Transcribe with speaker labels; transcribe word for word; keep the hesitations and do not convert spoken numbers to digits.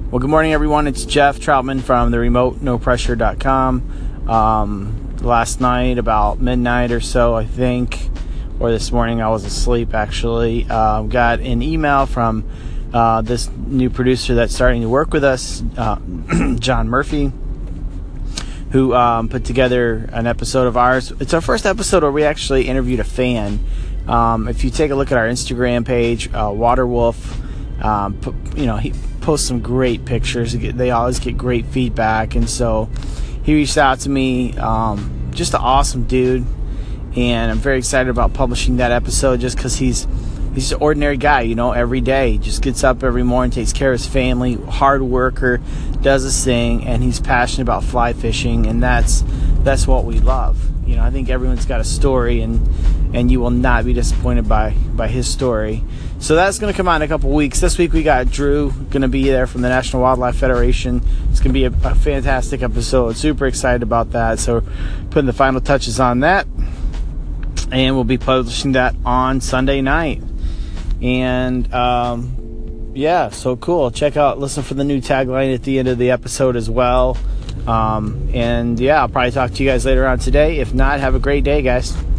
Speaker 1: Well, good morning, everyone. It's Jeff Troutman from the remote no pressure dot com. Um, last night, about midnight or so, I think, or this morning, I was asleep, actually. Uh, got an email from uh, this new producer that's starting to work with us, uh, John Murphy, who um, put together an episode of ours. It's our first episode where we actually interviewed a fan. Um, if you take a look at our Instagram page, uh, Waterwolf, um, put, you know, he posts some great pictures. They always get great feedback, and so he reached out to me. Um, just an awesome dude, and I'm very excited about publishing that episode just because he's he's an ordinary guy, you know, every day. Just gets up every morning, takes care of his family, hard worker, does his thing, and he's passionate about fly fishing, and that's that's what we love. You know, I think everyone's got a story, and and you will not be disappointed by by his story. So that's going to come out in a couple weeks. This week we got Drew going to be there from the National Wildlife Federation. It's going to be a, a fantastic episode. Super excited about that. So putting the final touches on that, and we'll be publishing that on Sunday night. And um, yeah, so cool. Check out, listen for the new tagline at the end of the episode as well. Um, and yeah, I'll probably talk to you guys later on today. If not, have a great day, guys.